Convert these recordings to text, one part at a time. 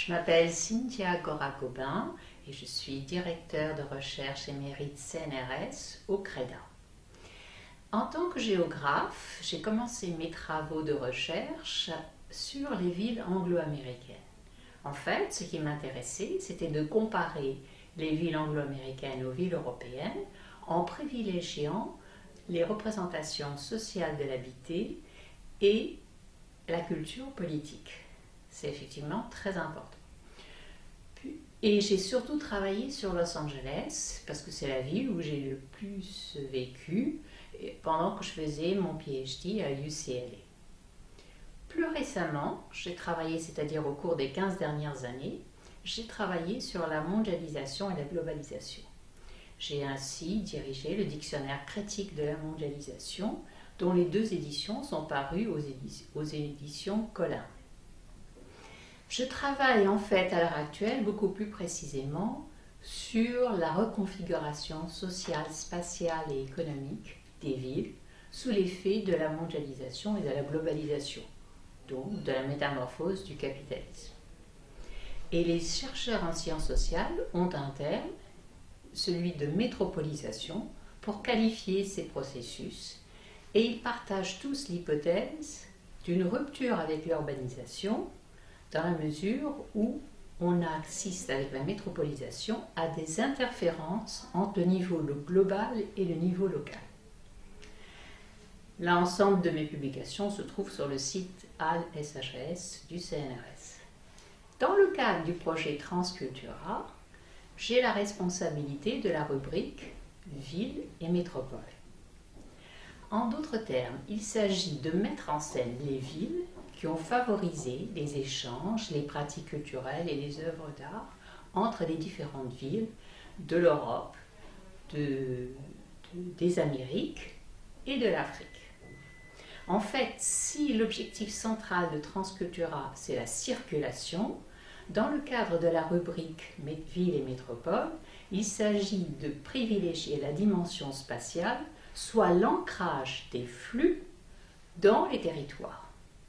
Je m'appelle Cynthia Gora-Gobin et je suis directeur de recherche émérite CNRS au CREDA. En tant que géographe, j'ai commencé mes travaux de recherche sur les villes anglo-américaines. En fait, ce qui m'intéressait, c'était de comparer les villes anglo-américaines aux villes européennes en privilégiant les représentations sociales de l'habité et la culture politique. C'est effectivement très important. Et j'ai surtout travaillé sur Los Angeles, parce que c'est la ville où j'ai le plus vécu pendant que je faisais mon PhD à UCLA. Plus récemment, j'ai travaillé, c'est-à-dire au cours des 15 dernières années, j'ai travaillé sur la mondialisation et la globalisation. J'ai ainsi dirigé le dictionnaire critique de la mondialisation, dont les 2 éditions sont parues aux éditions Collin. Je travaille en fait à l'heure actuelle beaucoup plus précisément sur la reconfiguration sociale, spatiale et économique des villes sous l'effet de la mondialisation et de la globalisation, donc de la métamorphose du capitalisme. Et les chercheurs en sciences sociales ont un terme, celui de métropolisation, pour qualifier ces processus, et ils partagent tous l'hypothèse d'une rupture avec l'urbanisation dans la mesure où on assiste avec la métropolisation à des interférences entre le niveau global et le niveau local. L'ensemble de mes publications se trouve sur le site ALSHS du CNRS. Dans le cadre du projet Transcultura, j'ai la responsabilité de la rubrique Ville et métropole. En d'autres termes, il s'agit de mettre en scène les villes qui ont favorisé les échanges, les pratiques culturelles et les œuvres d'art entre les différentes villes de l'Europe, des Amériques et de l'Afrique. En fait, si l'objectif central de Transcultura, c'est la circulation, dans le cadre de la rubrique Ville et métropole, il s'agit de privilégier la dimension spatiale, soit l'ancrage des flux dans les territoires.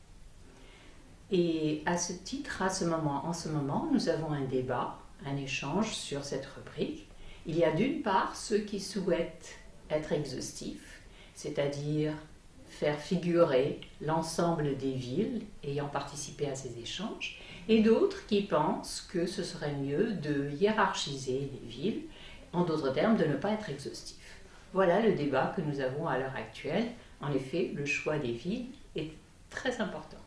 Et à ce titre, en ce moment, nous avons un débat, un échange sur cette rubrique. Il y a d'une part ceux qui souhaitent être exhaustifs, c'est-à-dire faire figurer l'ensemble des villes ayant participé à ces échanges, et d'autres qui pensent que ce serait mieux de hiérarchiser les villes, en d'autres termes, de ne pas être exhaustif. Voilà le débat que nous avons à l'heure actuelle. En effet, le choix des villes est très important.